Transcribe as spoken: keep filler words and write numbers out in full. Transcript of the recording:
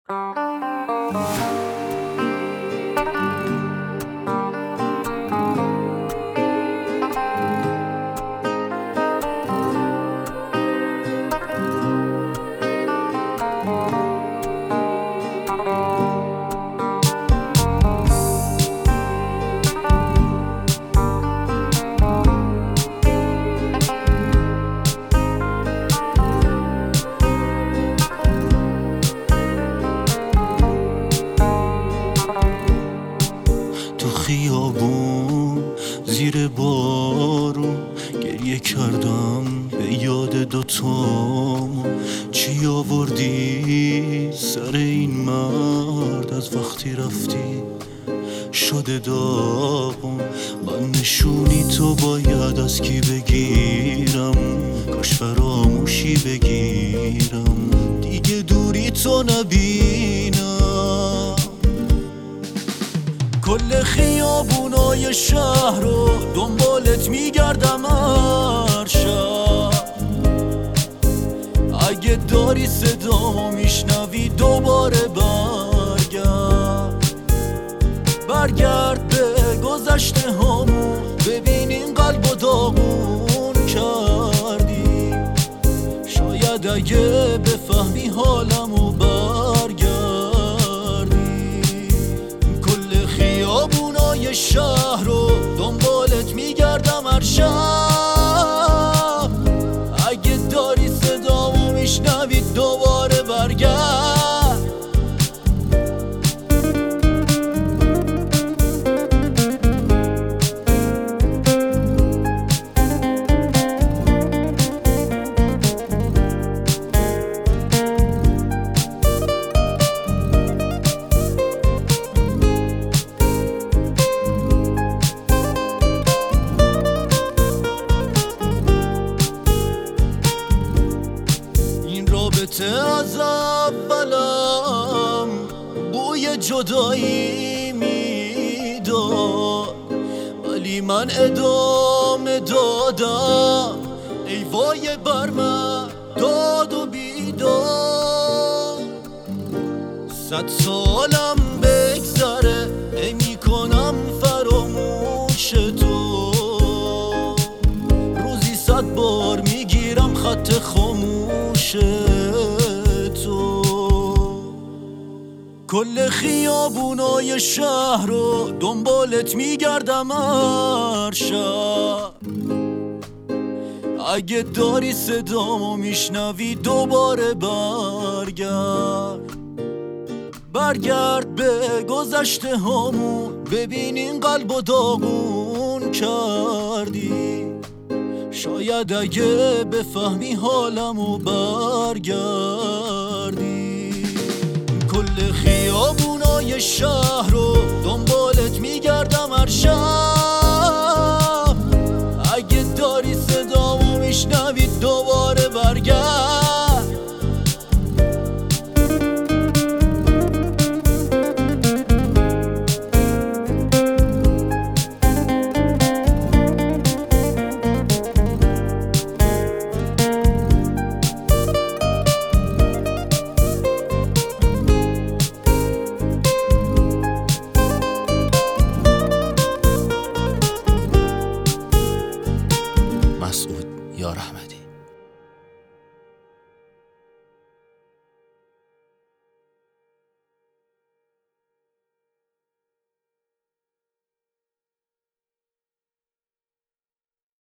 تو خیابون زیر بارون گریه کردم به یاد دوتامون. چی آوردی سر این مرد از وقتی رفتی شده داغون؟ من نشونی تو باید از کی بگیرم؟ کاش فراموشی بگیرم دیگه دوری تو نبینم. کل خیابونای شهر رو دنبالت میگردم هر شب. اگه داری صدامو میشنوی دوباره برگرد برگرد به گذشته هامون. ببین این قلب و داغون کردی. شاید اگه بفهمی حالمو برگردی. کل خیابونای شهر رو دنبالت میگردم هر شب. اگه داری صدامو میشنوی دوباره برگرد. رابطه از اولم بوی جدایی میداد، ولی من ادامه دادم. ای وای بر من داد و بیداد. صد سالم بگذره نمی کنم فراموش تو. روزی صد بار میگیرم خط خاموش تو. کل خیابونای شهر رو دنبالت میگردم هر شب. اگه داری صدامو میشنوی دوباره برگرد برگرد به گذشته هامون. ببین این قلب و داغون کردی. شاید اگه بفهمی حالمو برگردی. کل خیابونای شهر